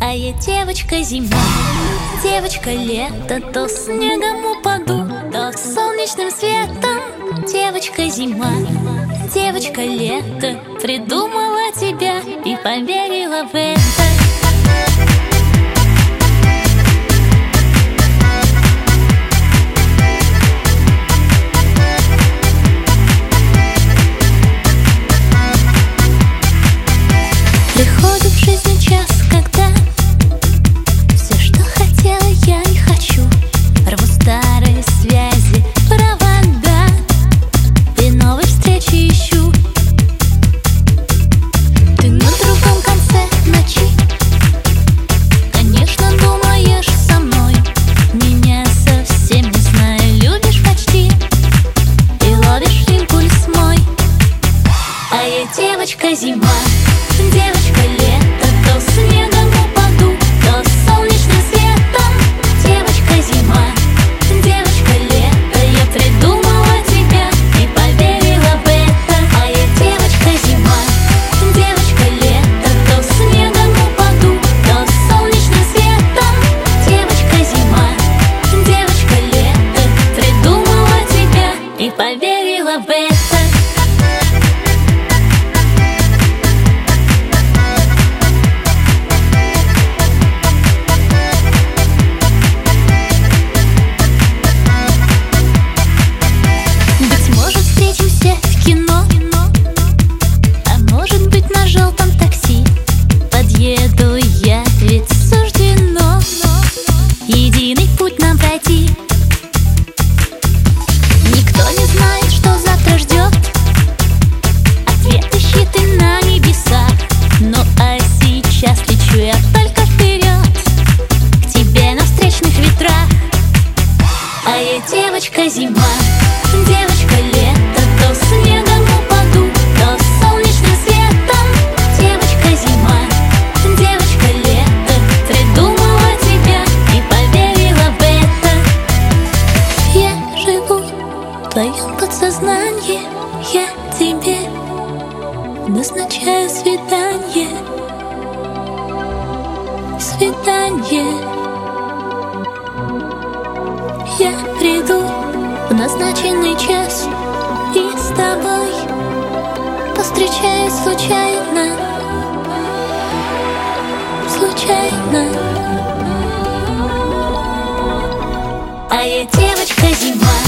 А я девочка зима, девочка лето. То снегом упаду, то солнечным светом. Девочка зима, девочка лето. Придумала тебя и поверила в это. Приходит в жизни час, когда все, что хотела, я и хочу. Рву старые связи, провода, и новой встречи ищу. Ты на другом конце ночи, конечно, думаешь со мной. Меня совсем не знаю, любишь почти и ловишь импульс мой. А я девочка зима, девочка лето. То снегом упаду, то солнечным светом. Девочка зима, девочка лето. Я придумала тебя и поверила в это. А я девочка зима, девочка лето. То снегом упаду, то солнечным светом. Девочка зима, девочка лето. Придумала тебя и поверила в это. Еду я, ведь суждено единый путь нам пройти. Никто не знает, что завтра ждет. Ответ ищи ты на небесах. Ну а сейчас лечу я только вперед, к тебе на встречных ветрах. А я девочка зима, девочка лето. То снегом упаду, то солнечным светом. Девочка зима, девочка лето. Придумала тебя и поверила в это. Я живу в твоем подсознании. Я тебе назначаю свидание. Свидание. Я приду в назначенный час и с тобой повстречаюсь случайно. Случайно. А я девочка зима,